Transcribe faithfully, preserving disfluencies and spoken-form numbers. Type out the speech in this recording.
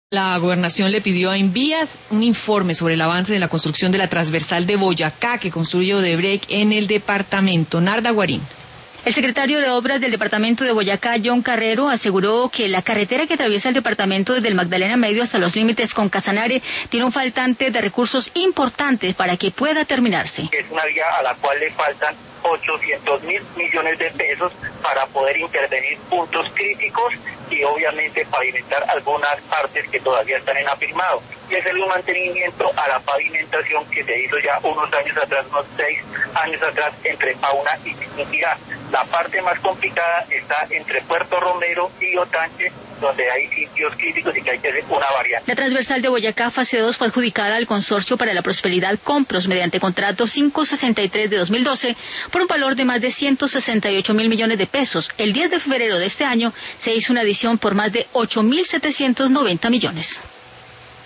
La gobernación le pidió a Invías un informe sobre el avance de la construcción de la transversal de Boyacá que construye Odebrecht en el departamento. Narda Guarín. El secretario de Obras del departamento de Boyacá, John Carrero, aseguró que la carretera que atraviesa el departamento desde el Magdalena Medio hasta los límites con Casanare tiene un faltante de recursos importantes para que pueda terminarse. Es una vía a la cual le faltan ochocientos mil millones de pesos para poder intervenir puntos críticos y obviamente pavimentar algunas partes que todavía están en afirmado. Y es el mantenimiento a la pavimentación que se hizo ya unos años atrás, unos seis años atrás, entre Pauna y Chiquinquirá. La parte más complicada está entre Puerto Romero y Otanche, donde hay sitios críticos y que hay que hacer una variante. La transversal de Boyacá, fase dos, fue adjudicada al Consorcio para la Prosperidad Compros mediante contrato quinientos sesenta y tres de dos mil doce por un valor de más de ciento sesenta y ocho mil millones de pesos. El diez de febrero de este año se hizo una adición por más de ocho mil setecientos noventa millones.